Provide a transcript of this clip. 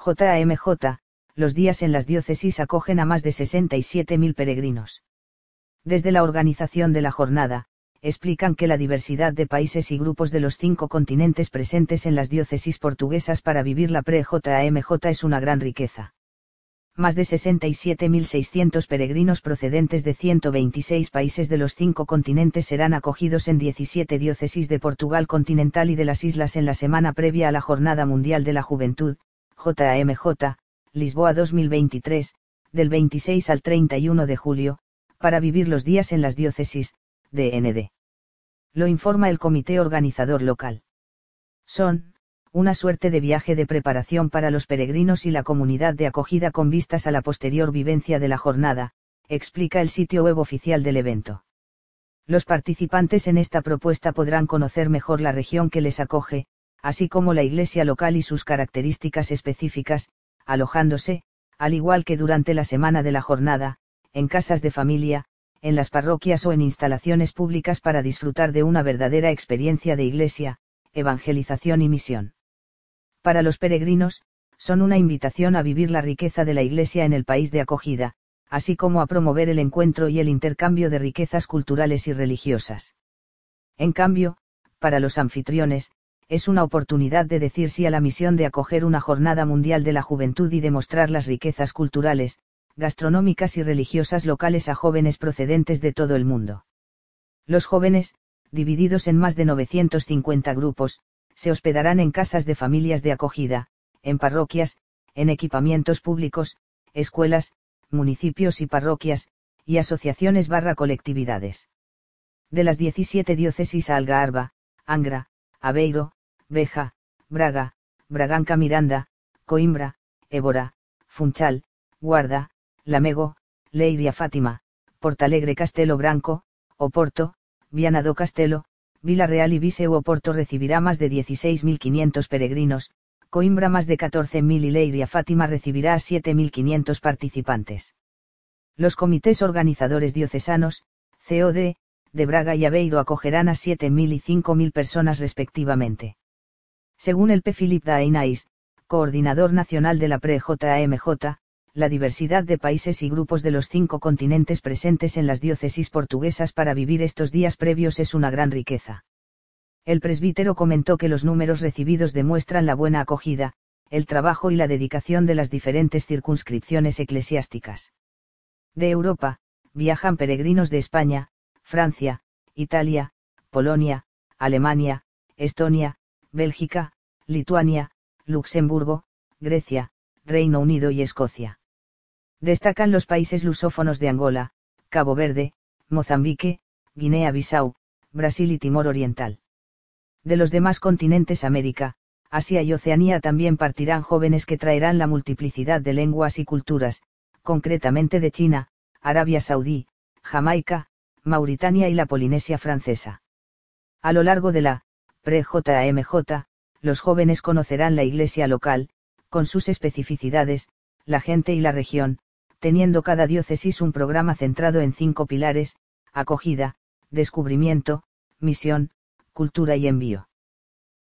JAMJ, los días en las diócesis acogen a más de 67.000 peregrinos. Desde la organización de la jornada, explican que la diversidad de países y grupos de los 5 continentes presentes en las diócesis portuguesas para vivir la pre-JAMJ es una gran riqueza. Más de 67.600 peregrinos procedentes de 126 países de los 5 continentes serán acogidos en 17 diócesis de Portugal continental y de las islas en la semana previa a la Jornada Mundial de la Juventud, JAMJ, Lisboa 2023, del 26 al 31 de julio, para vivir los días en las diócesis, DND. Lo informa el comité organizador local. Son una suerte de viaje de preparación para los peregrinos y la comunidad de acogida con vistas a la posterior vivencia de la jornada, explica el sitio web oficial del evento. Los participantes en esta propuesta podrán conocer mejor la región que les acoge, así como la iglesia local y sus características específicas, alojándose, al igual que durante la semana de la jornada, en casas de familia, en las parroquias o en instalaciones públicas para disfrutar de una verdadera experiencia de iglesia, evangelización y misión. Para los peregrinos, son una invitación a vivir la riqueza de la Iglesia en el país de acogida, así como a promover el encuentro y el intercambio de riquezas culturales y religiosas. En cambio, para los anfitriones, es una oportunidad de decir sí a la misión de acoger una Jornada Mundial de la Juventud y demostrar las riquezas culturales, gastronómicas y religiosas locales a jóvenes procedentes de todo el mundo. Los jóvenes, divididos en más de 950 grupos, se hospedarán en casas de familias de acogida, en parroquias, en equipamientos públicos, escuelas, municipios y parroquias, y asociaciones / colectividades. De las 17 diócesis a Algarva, Angra, Aveiro, Beja, Braga, Braganca Miranda, Coimbra, Évora, Funchal, Guarda, Lamego, Leiria Fátima, Portalegre Castelo Branco, Oporto, Viana do Castelo, Vila Real y Viseu. Oporto recibirá más de 16.500 peregrinos, Coimbra más de 14.000 y Leiria Fátima recibirá a 7.500 participantes. Los comités organizadores diocesanos, COD, de Braga y Aveiro acogerán a 7.000 y 5.000 personas respectivamente. Según el P. Philip Dainais, coordinador nacional de la pre-JAMJ, la diversidad de países y grupos de los 5 continentes presentes en las diócesis portuguesas para vivir estos días previos es una gran riqueza. El presbítero comentó que los números recibidos demuestran la buena acogida, el trabajo y la dedicación de las diferentes circunscripciones eclesiásticas. De Europa, viajan peregrinos de España, Francia, Italia, Polonia, Alemania, Estonia, Bélgica, Lituania, Luxemburgo, Grecia, Reino Unido y Escocia. Destacan los países lusófonos de Angola, Cabo Verde, Mozambique, Guinea-Bissau, Brasil y Timor Oriental. De los demás continentes América, Asia y Oceanía también partirán jóvenes que traerán la multiplicidad de lenguas y culturas, concretamente de China, Arabia Saudí, Jamaica, Mauritania y la Polinesia Francesa. A lo largo de la pre-JAMJ, los jóvenes conocerán la iglesia local, con sus especificidades, la gente y la región, teniendo cada diócesis un programa centrado en 5 pilares: acogida, descubrimiento, misión, cultura y envío.